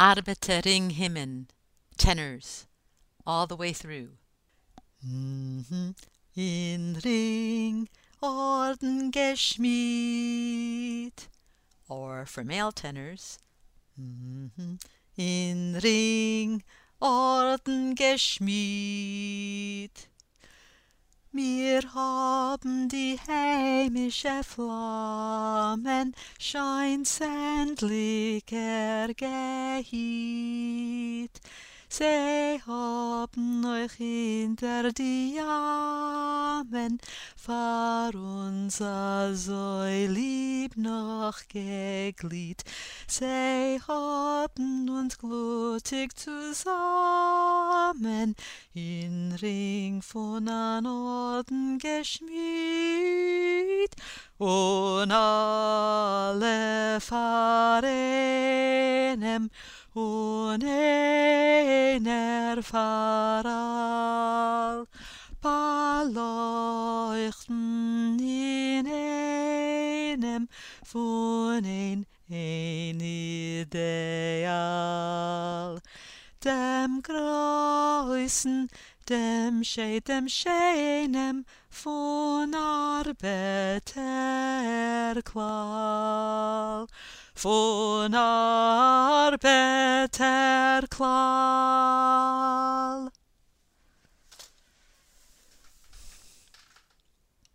Arbitering hymn, tenors, all the way through. In ring orden geschmied. Or for male tenors, in ring orden geschmied. Wir haben die heimische Flammen scheinsändlich ergehielt. Sie haben euch hinter die Jammen vor uns so lieb noch geglied. Sie haben uns glutig zusammen in Ring von an Orden geschmied und alle Vereinem und einer Pfarral beleuchten in einem von ein Ideal. Dem Größen, dem Schönem von Arbeiterqual. Von Arbeiterqual.